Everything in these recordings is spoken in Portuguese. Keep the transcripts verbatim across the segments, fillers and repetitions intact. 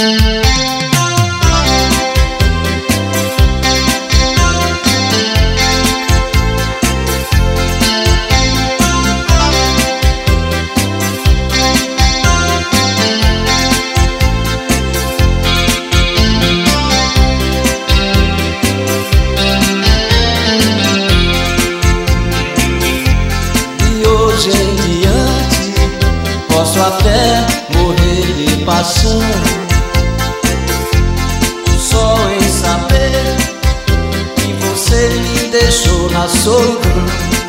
Posso até morrer de paixão, só em saber que você me deixou na solidão.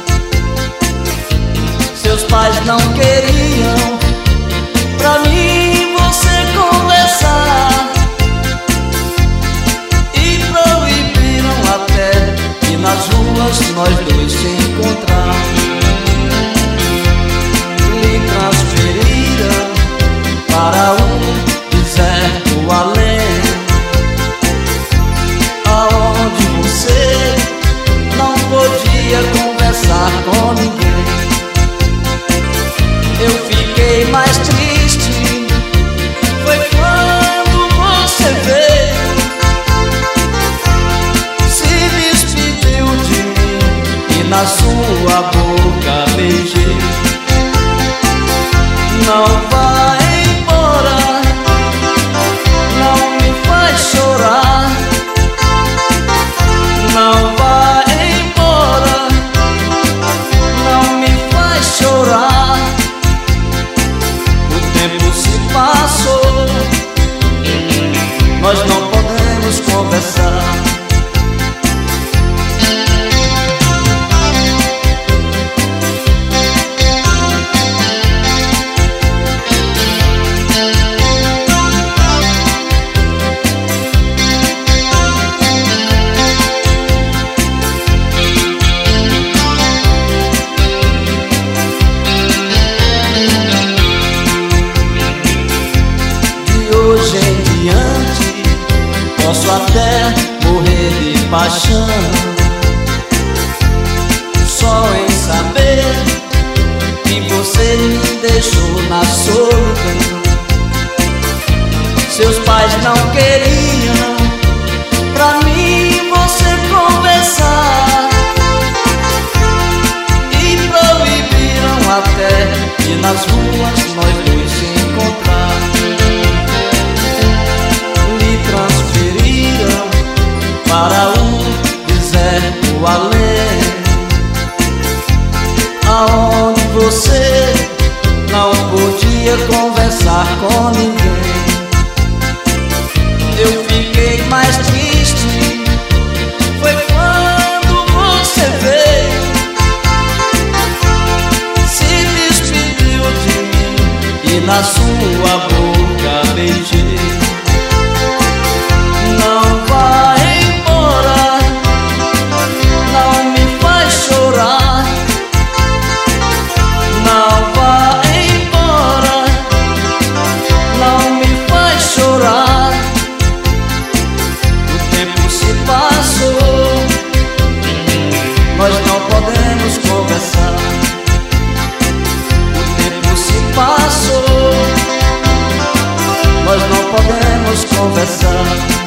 Seus pais não queriam pra mim você conversar e proibiram até que nas ruas nós dois se encontrar. Transferiram para um deserto além, aonde você não podia conversar com ninguém. Eu fiquei mais triste, foi quando você veio, se despediu de mim e na sua boca beijei. Não vá embora, não me faz chorar. Não vá embora, não me faz chorar. O tempo se passou, nós não podemos conversar. Posso até morrer de paixão, só em saber que você me deixou na solidão. Seus pais não queriam pra mim você conversar e proibiram até que nas ruas nós dois se encontrar. Transferiram para um deserto além, aonde você não podia conversar com ninguém. Eu fiquei mais triste, foi quando você veio, se despediu de mim e na sua boca beijei. Não vá embora, não me faz chorar. Não vá embora, não me faz chorar. O tempo se passou, nós não podemos conversar. O tempo se passou, nós não podemos conversar.